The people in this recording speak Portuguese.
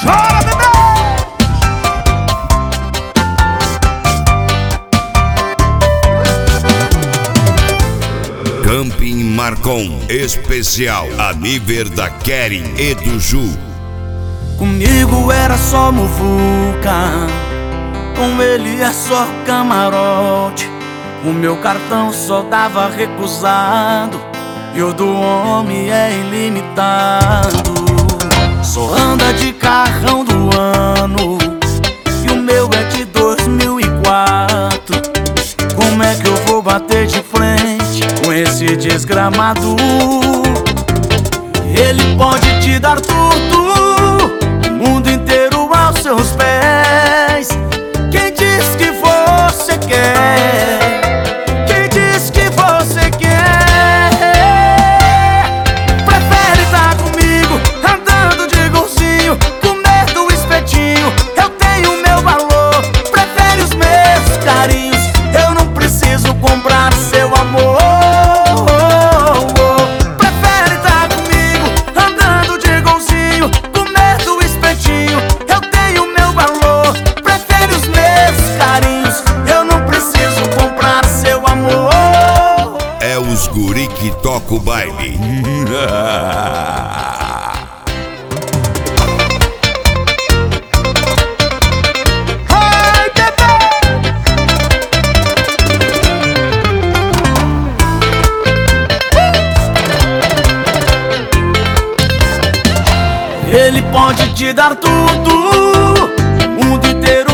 Chora, bebê! Camping Marcon especial a nível da Keren e do Ju. Comigo era só muvuca, com ele é só camarote. O meu cartão só dava recusado e o do homem é ilimitado. Só anda de carrão do ano e o meu é de 2004. Como é que eu vou bater de frente com esse desgramado? Ele pode te dar tudo, o mundo inteiro aos seus pés. Quem diz que você quer? Quem diz que você quer? Prefere estar comigo, andando de golzinho, comer do espetinho. Eu tenho meu valor, prefere os meus carinhos. Eu não preciso comprar seu amor. Prefere estar comigo, andando de golzinho, comer do espetinho. Eu tenho meu valor, prefere os meus carinhos. Eu não preciso comprar seu amor. É os guri que toca o baile. Ai, bebê! Ele pode te dar tudo, o mundo inteiro